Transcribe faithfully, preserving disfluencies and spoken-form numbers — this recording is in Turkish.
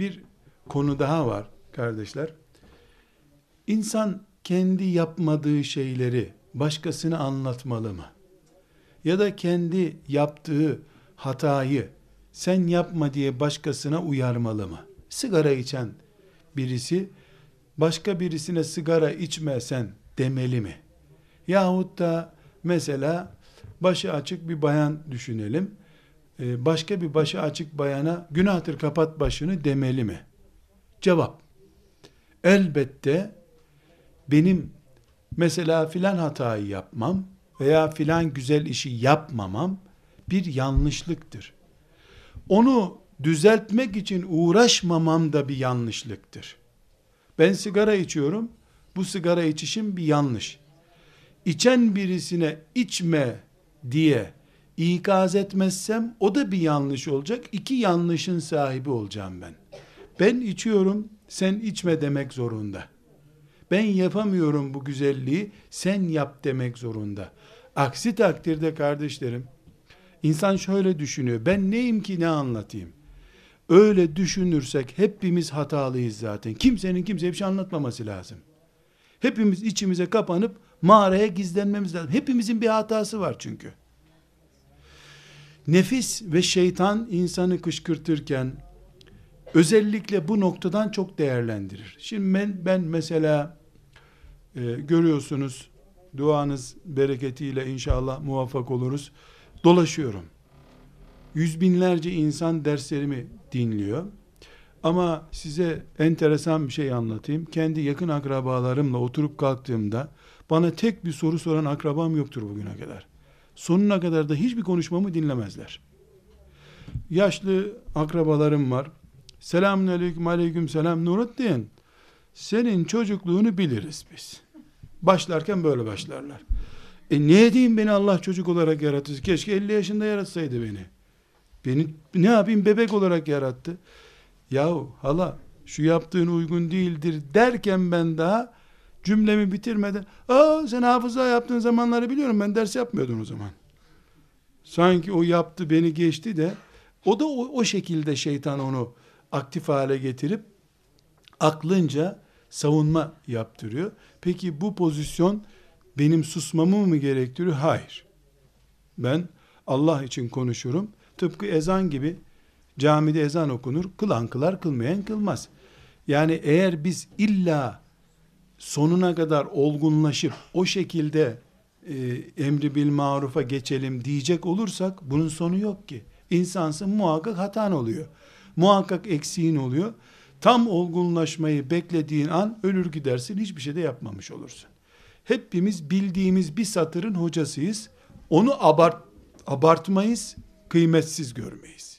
bir konu daha var kardeşler. İnsan kendi yapmadığı şeyleri başkasına anlatmalı mı? Ya da kendi yaptığı hatayı sen yapma diye başkasına uyarmalı mı? Sigara içen birisi başka birisine sigara içme sen demeli mi? Yahut da mesela başı açık bir bayan düşünelim. Ee, Başka bir başı açık bayana günahtır kapat başını demeli mi? Cevap: elbette benim mesela filan hatayı yapmam veya filan güzel işi yapmamam bir yanlışlıktır. Onu düzeltmek için uğraşmamam da bir yanlışlıktır. Ben sigara içiyorum, bu sigara içişim bir yanlış. İçen birisine içme diye ikaz etmezsem o da bir yanlış olacak. İki yanlışın sahibi olacağım ben. Ben içiyorum, sen içme demek zorunda. Ben yapamıyorum bu güzelliği, sen yap demek zorunda. Aksi takdirde kardeşlerim, insan şöyle düşünüyor: ben neyim ki ne anlatayım? Öyle düşünürsek hepimiz hatalıyız zaten. Kimsenin kimseye bir şey anlatmaması lazım. Hepimiz içimize kapanıp mağaraya gizlenmemiz lazım. Hepimizin bir hatası var çünkü. Nefis ve şeytan insanı kışkırtırken özellikle bu noktadan çok değerlendirir. Şimdi ben, ben mesela e, görüyorsunuz, duanız bereketiyle inşallah muvaffak oluruz. Dolaşıyorum. Yüz binlerce insan derslerimi dinliyor. Ama size enteresan bir şey anlatayım. Kendi yakın akrabalarımla oturup kalktığımda bana tek bir soru soran akrabam yoktur bugüne kadar. Sonuna kadar da hiçbir konuşmamı dinlemezler. Yaşlı akrabalarım var. Selamun aleyküm, aleyküm selam Nurettin. Senin çocukluğunu biliriz biz. Başlarken böyle başlarlar. E ne diyeyim, beni Allah çocuk olarak yarattı. Keşke elli yaşında yaratsaydı beni. Beni ne yapayım, bebek olarak yarattı. Yahu hala şu yaptığın uygun değildir derken ben daha cümlemi bitirmeden, aa sen hafıza yaptığın zamanları biliyorum, ben ders yapmıyordum o zaman. Sanki o yaptı beni geçti de o da o, o şekilde şeytan onu aktif hale getirip aklınca savunma yaptırıyor. Peki bu pozisyon benim susmamı mı gerektiriyor? Hayır. Ben Allah için konuşurum. Tıpkı ezan gibi, camide ezan okunur, kılan kılar, kılmayan kılmaz. Yani eğer biz illa sonuna kadar olgunlaşıp o şekilde e, emri bil marufa geçelim diyecek olursak bunun sonu yok ki. İnsansın, muhakkak hatan oluyor. Muhakkak eksiğin oluyor. Tam olgunlaşmayı beklediğin an ölür gidersin, hiçbir şey de yapmamış olursun. Hepimiz bildiğimiz bir satırın hocasıyız. Onu abart, abartmayız, kıymetsiz görmeyiz.